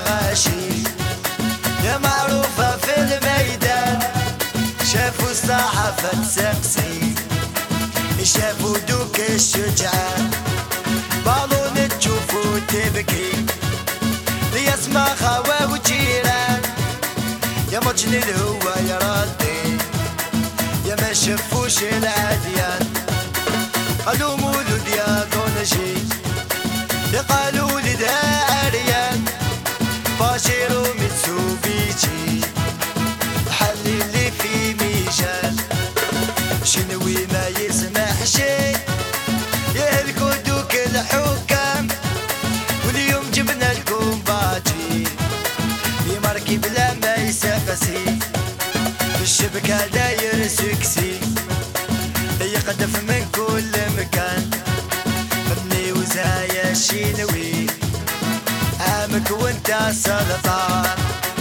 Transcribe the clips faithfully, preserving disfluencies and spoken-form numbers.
الغاشي يا معروفة في الميدان، شافوا الصحافة تسقسي، شافوا دوك الشجعان، بالون تشوفوا تبكي، ليسمع خوا وجيران، يا مجن الهوى يا ردي، يا ما شافوش العديان، قالوا مولود يا دونجي، يا قالوا ولد عريان، باشيرو ميتسوبيشي، حل اللي في ميجان، شنوي ما يسمح شي، يهلكوا دوك الحكام، واليوم جبنا لكم باجي، في مركب لا ما يسقسي، في الشبكة داير سكسي، يقدف من كل مكان، مني وزايا الشينوي، عامك وانت سلطان.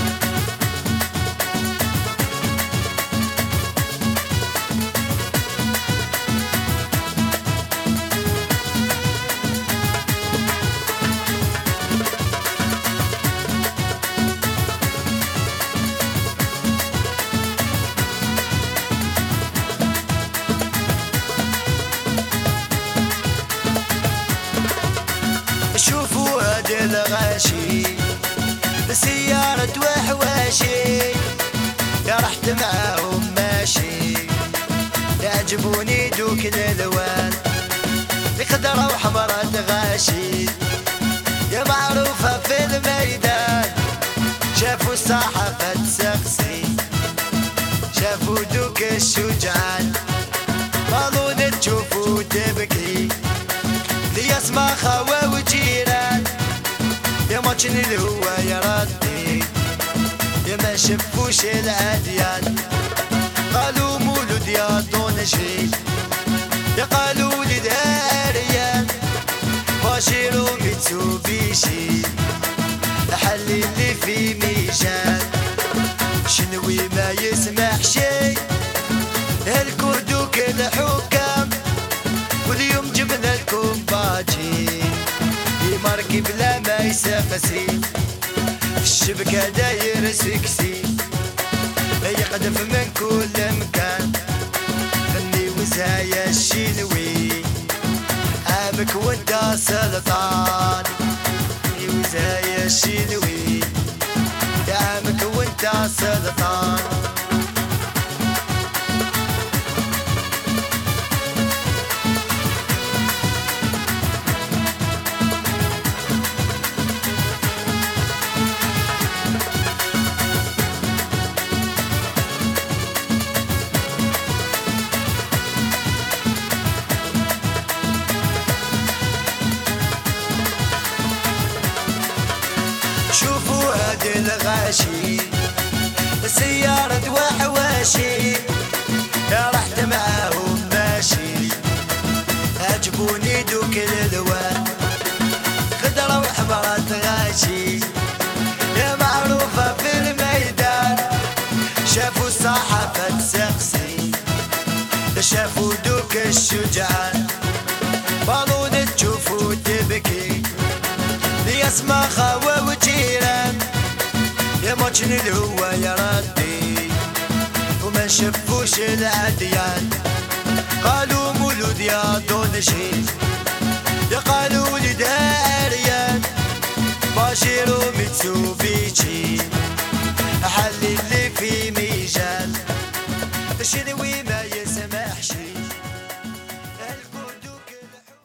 شوفوا هاد الغاشي بسيارة وحواشي، يا رحت معاهم ماشي، يعجبوني دوك الالوان، خضرا وحمرا تغاشي، يا معروفة في الميدان، شافوا الصحافة تسقسي، شافوا دوك الشجعان، بالون تشوفوا تبكي، ليسمع خوا وجيران، يا ماجن الهوى يا ردي، يا ما شافوش العديان، قالوا مولود يا دونجي، يا قالوا ولد عريان، باشيرو ميتسوبيشي، حل اللي في ميجان، شنوي ما يسمح شي، هلكوا دوك الحكام، واليوم جبنا لكم باجي، في مركب لا ما يسقسي، الشبكة داير سكسي، يقذف من كل مكان، فني وزايا الشينوي، عامك وانت سلطان، فني وزايا الشينوي، يا عامك وانت سلطان. شوفوا هاد الغاشي سيارة وحواشي، يا رحت معاهم ماشي، عجبوني دوك الالوان، خضرا وحمرا تغاشي، يا معروفة في الميدان، شافوا الصحافة تسقسي، شافوا دوك الشجعان، بالون تشوفوا تبكي، ليسمع خوا وجيران، يا ماجن الهوى يا ردي، وما شافوش العديان، قالوا مولود يا دونجي، يا قالوا ولد عريان، باشيرو ميتسوبيشي.